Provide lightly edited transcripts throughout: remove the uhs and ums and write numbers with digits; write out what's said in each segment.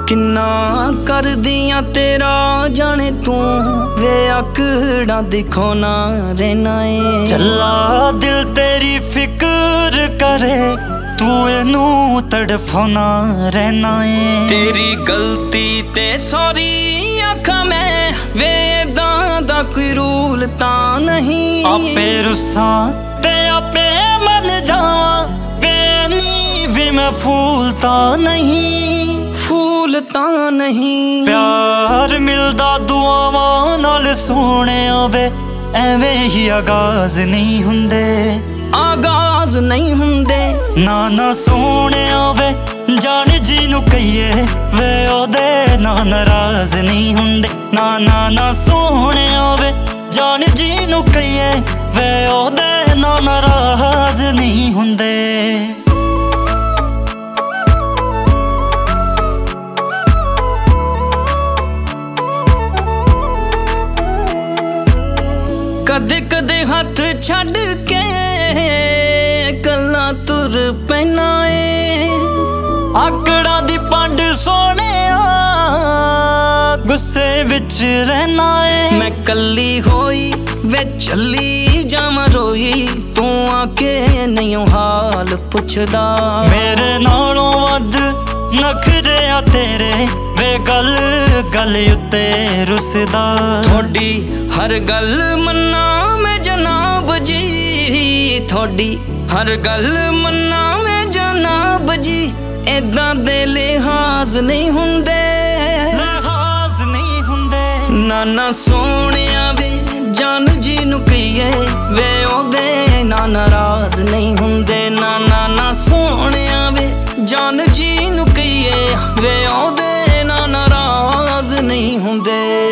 किन्ना कर दिया तेरा जाने तू वे आकड़ा दिखो ना रहना है। चला दिल तेरी फिक्र करे तू एनू तड़फना रहना है। तेरी गलती ते सॉरी आखा मैं वे दा कोई रूल ता नहीं। आपे रुसा ते आपे मन जावा वे नी भी मैं फूलता नहीं। फूलता नहीं प्यार मिलदा दुआवां नाल सोने वे एवें ही आगाज नहीं हुंदे। आगाज नहीं हुंदे ना सोने वे जान जी नू कहिए वे ओदे ना नाराज नहीं हुंदे। ना सोने वे जान जी नू कहिए वे ओदे ना नाराज नहीं हुंदे। कदे कदे हाथ छड़ के गल्ला तुर पैना है। आकड़ा दी पंड सोने गुस्से विच रहना है। मैं कली होई वे चली जावा रोई तू आके नहीं हाल पुछदा। मेरे नालों वध नखरे आ तेरे वे गल गल उत्ते रुसदा। थोड़ी हर गल मन्ना मैं जनाब जी थोड़ी हर गल मन्ना मैं जनाब जी। एदां दे लिहाज नहीं हुंदे लिहाज नहीं हुंदे। ना सोनिया वे जान जी नू कहिए वे ओदे ना नाराज नहीं हुंदे। ना सोनिया वे जान जी नू कहिए वे ओदे ना नाराज नहीं हुंदे।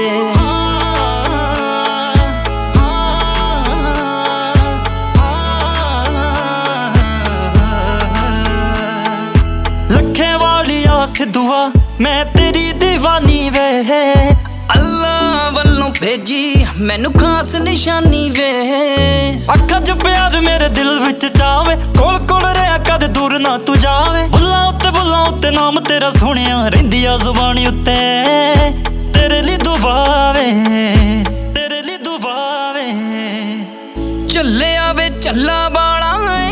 लखे वाली आस दुआ मैं तेरी दीवानी वे अल्लाह वल्लों भेजी मैनू खास निशानी वे। अखा च प्यार मेरे दिल विच चावे कोल कोल रहा कद दूर ना तू जावे। बुल्ला उत्ते नाम तेरा सुनिया रहिंदी आ जुबानी उत्ते तेरे लिए दुबावे तेरे लिए दुबावे। चले आवे चला बाला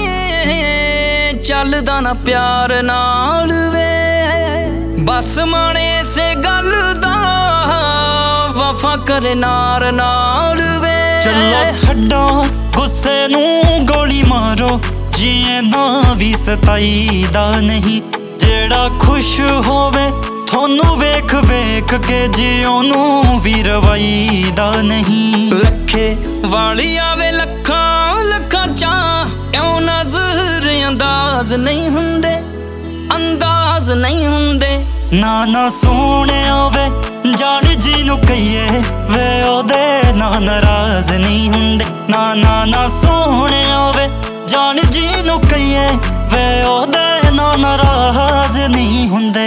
चलदा ना प्यार नाल वे बस माने से गल दा वफा करे नार नाल वे। चलो छड्डो गुस्से नू गोली मारो जिए ना भी सताईदा नहीं। जेड़ा खुश होवे थोनू वेख वेख के जियो नू भी रवाईदा नहीं। लखे वाली आवे लखा लखा चा क्यों नजर अंदाज नहीं हुंदे अंदाज नहीं हुंदे। ना सोने वे जान जी नू कहिए वे ओदे ना नाराज नहीं हुंदे। ना सोने वे जान जी नू कहिए वे ओदे ना नाराज नहीं हुंदे।